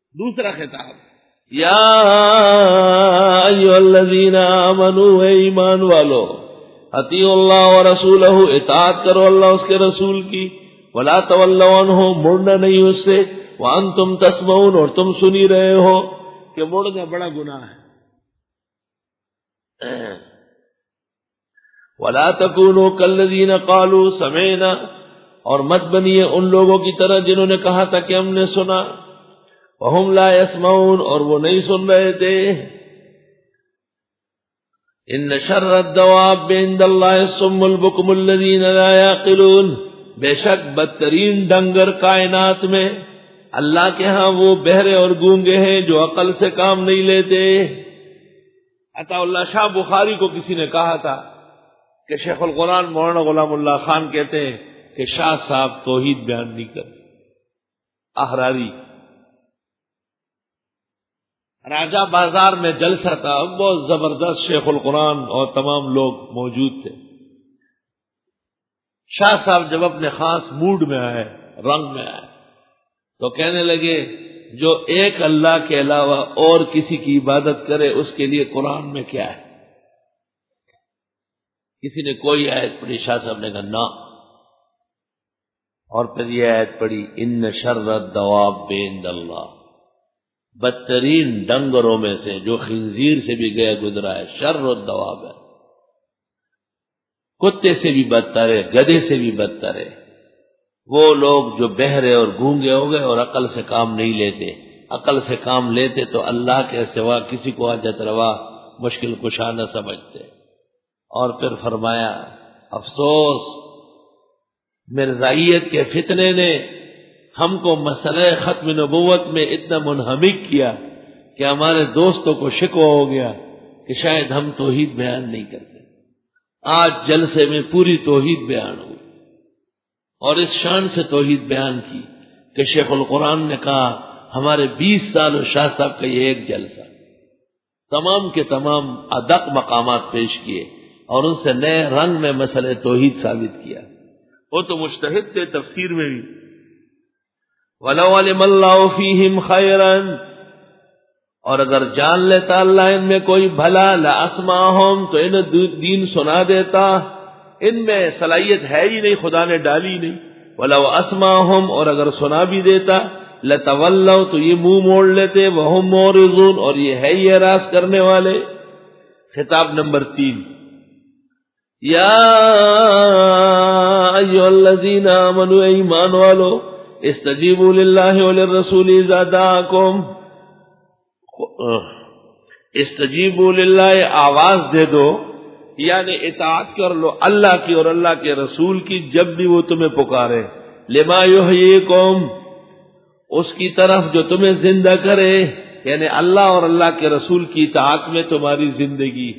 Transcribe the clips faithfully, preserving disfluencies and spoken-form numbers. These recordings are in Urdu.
دوسرا خطاب، یا ایھا الذین آمنوا، اے ایمان والو، اطیعوا اللہ ورسولہ، اطاعت کرو اللہ اس کے رسول کی، ولا تولوا عنہ، مڑنا نہیں اس سے، وانتم تسمعون، اور تم سنی رہے ہو کہ مڑنا بڑا گناہ ہے۔ ولا تکونوا کالذین قالوا سمعنا، اور مت بنیے ان لوگوں کی طرح جنہوں نے کہا تھا کہ ہم نے سنا، وہم لا یسمعون، اور وہ نہیں سن رہے تھے۔ ان شر الدواب عند اللہ الصم البکم الذین لا یعقلون، بے شک بدترین ڈنگر کائنات میں اللہ کے ہاں وہ بہرے اور گونگے ہیں جو عقل سے کام نہیں لیتے۔ عطا اللہ شاہ بخاری کو کسی نے کہا تھا کہ شیخ القرآن مولانا غلام اللہ خان کہتے ہیں کہ شاہ صاحب توحید بیان نہیں کرتے۔ احراری راجہ بازار میں جلسہ تھا، بہت زبردست، شیخ القرآن اور تمام لوگ موجود تھے۔ شاہ صاحب جب اپنے خاص موڈ میں آئے، رنگ میں آئے، تو کہنے لگے جو ایک اللہ کے علاوہ اور کسی کی عبادت کرے اس کے لیے قرآن میں کیا ہے؟ کسی نے کوئی آیت پڑھی، شاہ صاحب نے کہا نا، اور پھر یہ آیت پڑھی، ان شر الدواب عند اللہ، بدترین ڈنگروں میں سے جو خنزیر سے بھی گیا گزرا ہے، شر الدواب ہے، کتے سے بھی بدتر ہے، گدھے سے بھی بدتر ہے، وہ لوگ جو بہرے اور گونگے ہو گئے اور عقل سے کام نہیں لیتے۔ عقل سے کام لیتے تو اللہ کے سوا کسی کو حاجت روا مشکل کشا نہ سمجھتے۔ اور پھر فرمایا افسوس، مرزائیت کے فتنے نے ہم کو مسئلہ ختم نبوت میں اتنا منہمک کیا کہ ہمارے دوستوں کو شکوہ ہو گیا کہ شاید ہم توحید بیان نہیں کرتے۔ آج جلسے میں پوری توحید بیان ہوئی، اور اس شان سے توحید بیان کی کہ شیخ القرآن نے کہا ہمارے بیس سال و شاہ صاحب کا یہ ایک جلسہ، تمام کے تمام ادق مقامات پیش کیے اور ان سے نئے رنگ میں مسئلہ توحید ثابت کیا۔ وہ تو مجتہد تھے تفسیر میں بھی۔ وَلَوْ عَلِمَ اللَّهُ فِيهِمْ خَيْرًا، اور اگر جان لیتا اللہ ان میں کوئی بھلا، لَأَسْمَعَهُمْ، تو انہیں دین سنا دیتا۔ ان میں صلاحیت ہے ہی نہیں، خدا نے ڈالی نہیں۔ وَلَوْ أَسْمَعَهُمْ، اور اگر سنا بھی دیتا، لَتَوَلَّوْا، تو یہ منہ موڑ لیتے، وَهُمْ مُعْرِضُونَ، اور یہ ہے یہ اعراض کرنے والے۔ خطاب نمبر تین، یا ایھا الذین آمنوا، ایمان والو، استجیبوا للہ وللرسول اذا دعاکم، استجیبوا للہ، آواز دے دو، یعنی اطاعت کر لو اللہ کی اور اللہ کے رسول کی جب بھی وہ تمہیں پکارے، لما یحییکم، اس کی طرف جو تمہیں زندہ کرے، یعنی اللہ اور اللہ کے رسول کی اطاعت میں تمہاری زندگی۔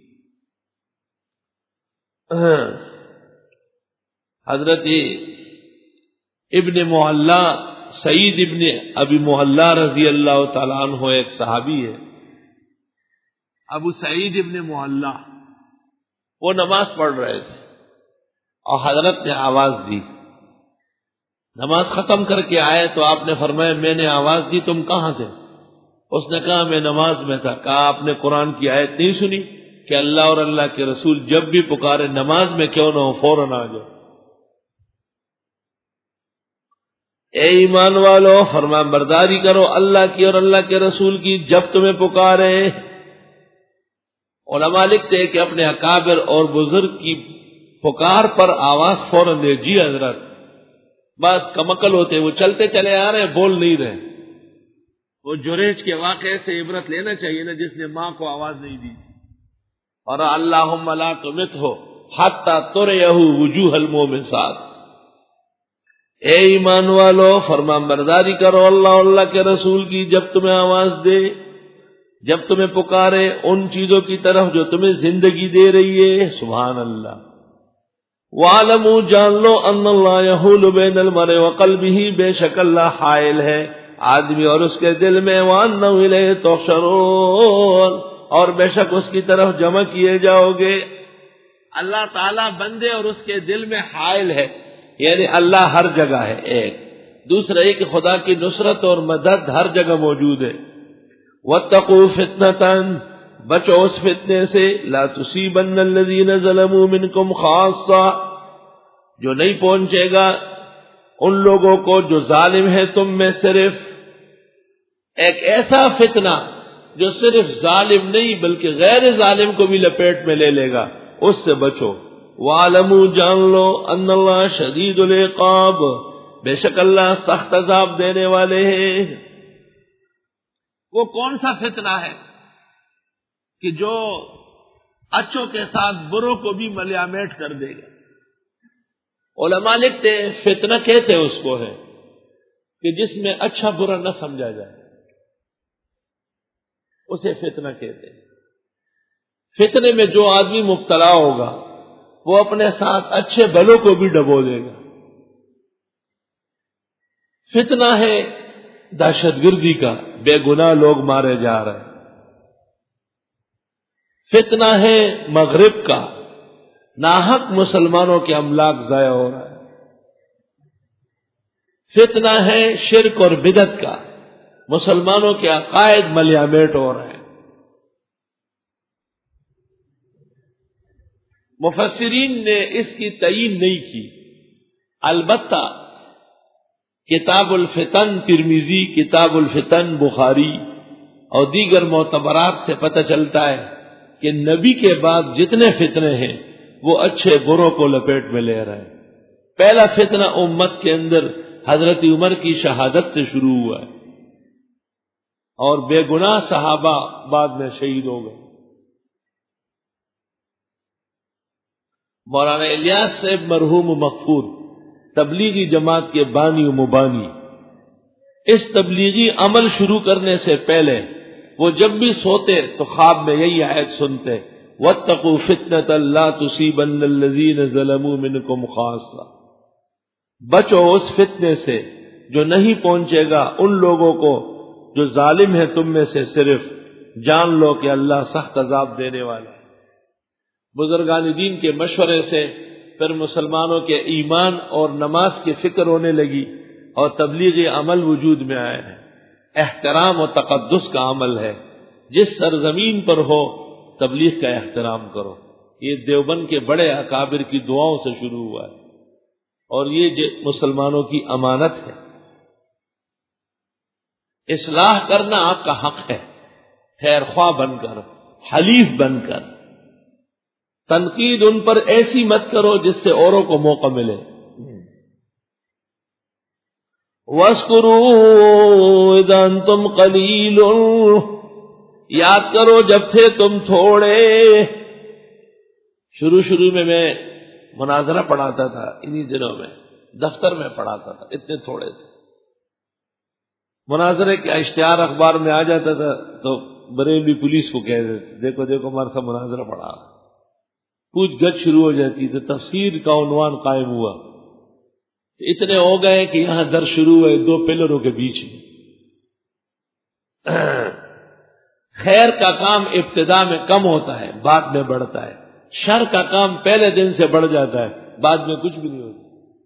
حضرت ابن محلہ، سعید ابن ابی محلہ رضی اللہ تعالیٰ عنہ ایک صحابی ہے، ابو سعید ابن محلہ، وہ نماز پڑھ رہے تھے اور حضرت نے آواز دی، نماز ختم کر کے آئے تو آپ نے فرمایا میں نے آواز دی، تم کہاں تھے؟ اس نے کہا میں نماز میں تھا۔ کہا آپ نے قرآن کی آیت نہیں سنی کہ اللہ اور اللہ کے رسول جب بھی پکارے نماز میں کیوں نہ ہو فوراً آ جاؤ؟ اے ایمان والو، فرمان برداری کرو اللہ کی اور اللہ کے رسول کی جب تمہیں پکارے۔ علماء لکھتے ہیں کہ اپنے اکابر اور بزرگ کی پکار پر آواز فوراً دے، جی حضرت، بس کمکل ہوتے وہ چلتے چلے آ رہے، بول نہیں رہے۔ وہ جریج کے واقعے سے عبرت لینا چاہیے نا، جس نے ماں کو آواز نہیں دی، اور اللہم لا تمتہ حتی تریہ وجوہ المومسات۔ اے ایمان والو، فرمان برداری کرو اللہ اور اللہ کے رسول کی جب تمہیں آواز دے، جب تمہیں پکارے ان چیزوں کی طرف جو تمہیں زندگی دے رہی ہے۔ سبحان اللہ۔ وَاعْلَمُوا، جان لو، ان اللہ یحول بین المرء وقلبہ، بے شک اللہ حائل ہے آدمی اور اس کے دل میں، وَأَنَّهُ إِلَيْهِ تُحْشَرُونَ، اور بے شک اس کی طرف جمع کیے جاؤ گے۔ اللہ تعالیٰ بندے اور اس کے دل میں حائل ہے، یعنی اللہ ہر جگہ ہے ایک، دوسرا یہ کہ خدا کی نصرت اور مدد ہر جگہ موجود ہے۔ واتقوا فتنة، بچو اس فتنے سے، لا تصیبن الذین ظلموا منکم خاصہ، جو نہیں پہنچے گا ان لوگوں کو جو ظالم ہے تم میں صرف۔ ایک ایسا فتنہ جو صرف ظالم نہیں بلکہ غیر ظالم کو بھی لپیٹ میں لے لے گا، اس سے بچو۔ وَاعْلَمُوا، جان لو، ان اللہ شدید العقاب، بے شک اللہ سخت عذاب دینے والے ہیں۔ وہ کون سا فتنہ ہے کہ جو اچھوں کے ساتھ بروں کو بھی ملیامیٹ کر دے گا؟ علماء لکھتے ہیں فتنہ کہتے اس کو ہے کہ جس میں اچھا برا نہ سمجھا جائے، اسے فتنہ کہتے ہیں۔ فتنے میں جو آدمی مبتلا ہوگا وہ اپنے ساتھ اچھے بھلوں کو بھی ڈبو دے گا۔ فتنہ ہے دہشت گردی کا، بے گناہ لوگ مارے جا رہے ہیں۔ فتنہ ہے مغرب کا، ناحق مسلمانوں کے املاک ضائع ہو رہا ہے۔ فتنہ ہے شرک اور بدعت کا، مسلمانوں کے عقائد ملیامیٹ ہو رہے ہیں۔ مفسرین نے اس کی تعیین نہیں کی، البتہ کتاب الفتن ترمذی، کتاب الفتن بخاری اور دیگر معتبرات سے پتہ چلتا ہے کہ نبی کے بعد جتنے فتنے ہیں وہ اچھے بروں کو لپیٹ میں لے رہے ہیں۔ پہلا فتنہ امت کے اندر حضرت عمر کی شہادت سے شروع ہوا ہے اور بے گناہ صحابہ بعد میں شہید ہو گئے۔ مولانا الیاس صاحب مرحوم و مغفور تبلیغی جماعت کے بانی و مبانی، اس تبلیغی عمل شروع کرنے سے پہلے وہ جب بھی سوتے تو خواب میں یہی آیت سنتے، واتقوا فتنة لا تصیبن الذین ظلموا منکم خاصہ، بچو اس فتنے سے جو نہیں پہنچے گا ان لوگوں کو جو ظالم ہے تم میں سے صرف، جان لو کہ اللہ سخت عذاب دینے والا ہے۔ بزرگان دین کے مشورے سے پھر مسلمانوں کے ایمان اور نماز کی فکر ہونے لگی اور تبلیغی عمل وجود میں آئے ہیں۔ احترام و تقدس کا عمل ہے، جس سرزمین پر ہو تبلیغ کا احترام کرو۔ یہ دیوبند کے بڑے اکابر کی دعاؤں سے شروع ہوا ہے اور یہ مسلمانوں کی امانت ہے۔ اصلاح کرنا آپ کا حق ہے، خیر خواہ بن کر، حلیف بن کر۔ تنقید ان پر ایسی مت کرو جس سے اوروں کو موقع ملے۔ وَاذْكُرُوا إِذْ أَنْتُمْ قَلِيلٌ، یاد کرو جب تھے تم تھوڑے۔ شروع شروع میں میں مناظرہ پڑھاتا تھا، انہی دنوں میں دفتر میں پڑھاتا تھا، اتنے تھوڑے تھے۔ مناظرے کا اشتہار اخبار میں آ جاتا تھا تو بریلی پولیس کو کہہ دیتے، دیکھو دیکھو ہمارا سا مناظرہ پڑھا۔ پوچھ گچھ شروع ہو جاتی تو تفسیر کا عنوان قائم ہوا۔ اتنے ہو گئے کہ یہاں در شروع ہوئے دو پلروں کے بیچ میں۔ خیر کا کام ابتدا میں کم ہوتا ہے، بعد میں بڑھتا ہے۔ شر کا کام پہلے دن سے بڑھ جاتا ہے، بعد میں کچھ بھی نہیں ہوتا۔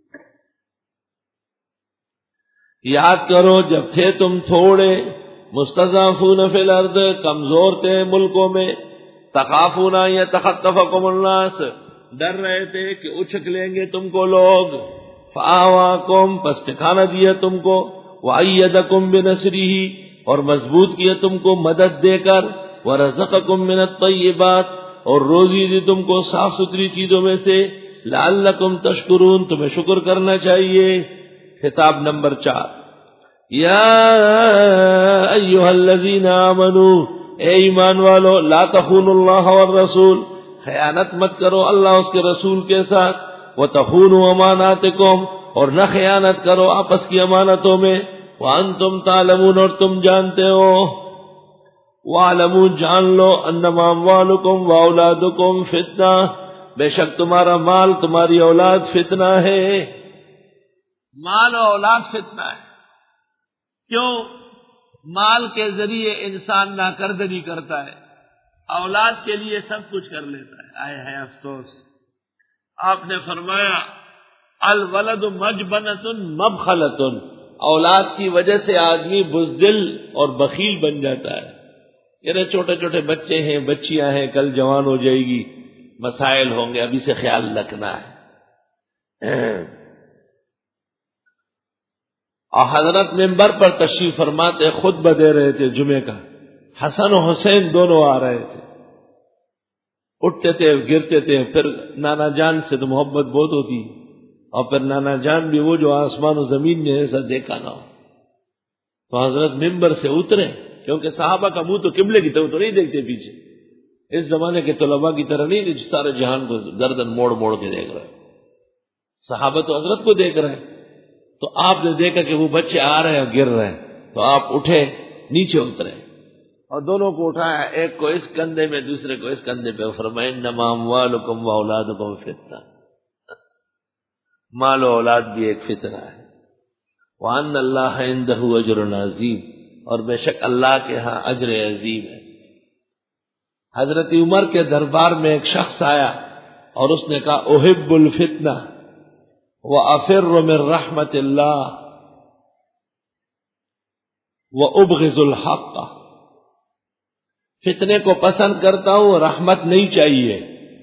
یاد کرو جب تھے تم تھوڑے، مستضعفون فی الارض، کمزور تھے ملکوں میں، تخافون یتخطفکم الناس، ڈر رہے تھے کہ اچک لیں گے تم کو لوگ، فآواکم، پس ٹھکانہ دیا تم کو، وأیدکم بنصرہ، اور مضبوط کیا تم کو مدد دے کر، ورزقکم من الطیبات، اور روزی دی تم کو صاف ستھری چیزوں میں سے، لعلکم تشکرون، تمہیں شکر کرنا چاہیے۔ خطاب نمبر چار، یا ایھا الذین آمنوا، اے ایمان والو، لا تخونوا اللہ والرسول، خیانت مت کرو اللہ اس کے رسول کے ساتھ، وتخونوا اماناتکم، اور نہ خیانت کرو آپس کی امانتوں میں، وانتم تعلمون، اور تم جانتے ہو، وَاعْلَمُوا، جان لو، انما اموالکم واولادکم فتنہ، بے شک تمہارا مال تمہاری اولاد فتنہ ہے۔ مال و اولاد فتنہ ہے۔ کیوں؟ مال کے ذریعے انسان ناکردگی کرتا ہے، اولاد کے لیے سب کچھ کر لیتا ہے۔ آئے ہے افسوس، آپ نے فرمایا الولد مجبنۃ مبخلۃ، اولاد کی وجہ سے آدمی بزدل اور بخیل بن جاتا ہے. یعنی چھوٹے چھوٹے بچے ہیں، بچیاں ہیں، کل جوان ہو جائے گی، مسائل ہوں گے، ابھی سے خیال رکھنا ہے. اور حضرت منبر پر تشریف فرماتے خطبہ دے رہے تھے جمعے کا. حسن و حسین دونوں آ رہے تھے، اٹھتے تھے گرتے تھے. پھر نانا جان سے تو محبت بہت ہوتی، اور پھر نانا جان بھی وہ جو آسمان و زمین نے ایسا دیکھا نہ ہو. تو حضرت منبر سے اترے، کیونکہ صحابہ کا منہ تو قبلے کی طرف تو نہیں دیکھتے پیچھے، اس زمانے کے طلباء کی طرح نہیں جو سارے جہان کو گردن موڑ موڑ کے دیکھ رہے. صحابہ تو حضرت کو دیکھ رہے ہیں. تو آپ نے دیکھا کہ وہ بچے آ رہے ہیں اور گر رہے ہیں، تو آپ اٹھے، نیچے اترے اور دونوں کو اٹھایا، ایک کو اس کندھے میں دوسرے کو اس کندھے پہ. فرمایا انما اموالکم واولادکم فتنہ، مال و اولاد بھی ایک فتنہ ہے. وان اللہ عندہ اجر عظیم، اور بے شک اللہ کے ہاں اجر عظیم ہے. حضرت عمر کے دربار میں ایک شخص آیا اور اس نے کہا احب الفتنہ وافر من رحمت اللہ وابغض الحق، فتنے کو پسند کرتا ہوں، رحمت نہیں چاہیے،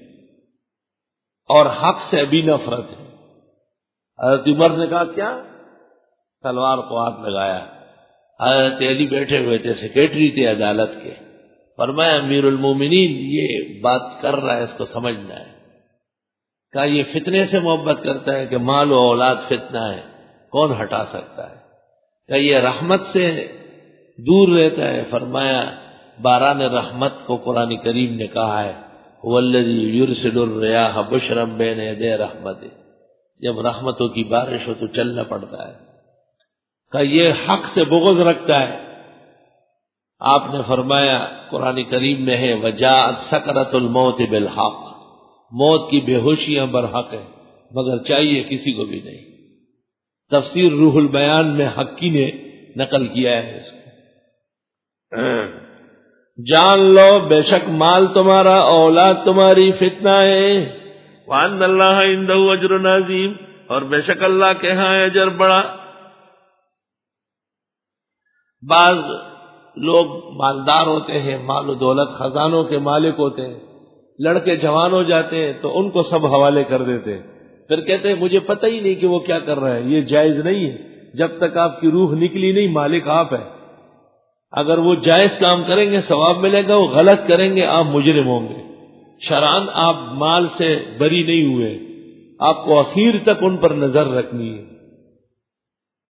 اور حق سے بھی نفرت ہے. حضرت عمر نے کہا کیا؟ تلوار کو ہاتھ لگایا. حضرت علی بیٹھے ہوئے تھے، سیکریٹری تھے عدالت کے. فرمایا امیر المومنین یہ بات کر رہا ہے، اس کو سمجھنا ہے. کہا یہ فتنے سے محبت کرتا ہے کہ مال و اولاد فتنہ ہے، کون ہٹا سکتا ہے؟ کہا یہ رحمت سے دور رہتا ہے. فرمایا باران رحمت کو قرآن کریم نے کہا ہے والذی یرسل الریاح بشرا بین یدی رحمتہ، جب رحمتوں کی بارش ہو تو چلنا پڑتا ہے. کہ یہ حق سے بغض رکھتا ہے. آپ نے فرمایا قرآن کریم میں ہے وجاءت سکرۃ الموت بالحق، موت کی بے ہوشیاں برحق ہے، مگر چاہیے کسی کو بھی نہیں. تفسیر روح البیان میں حقی نے نقل کیا ہے اس کو. جان لو بے شک مال تمہارا، اولاد تمہاری فتنہ ہے. وان اللہ عندہ اجر عظیم، اور بے شک اللہ کے ہاں اجر بڑا. بعض لوگ مالدار ہوتے ہیں، مال و دولت خزانوں کے مالک ہوتے ہیں، لڑکے جوان ہو جاتے ہیں تو ان کو سب حوالے کر دیتے ہیں. پھر کہتے ہیں مجھے پتہ ہی نہیں کہ وہ کیا کر رہا ہے. یہ جائز نہیں ہے. جب تک آپ کی روح نکلی نہیں، مالک آپ ہیں. اگر وہ جائز کام کریں گے ثواب ملے گا، وہ غلط کریں گے آپ مجرم ہوں گے. شرعاً آپ مال سے بری نہیں ہوئے، آپ کو اخیر تک ان پر نظر رکھنی ہے.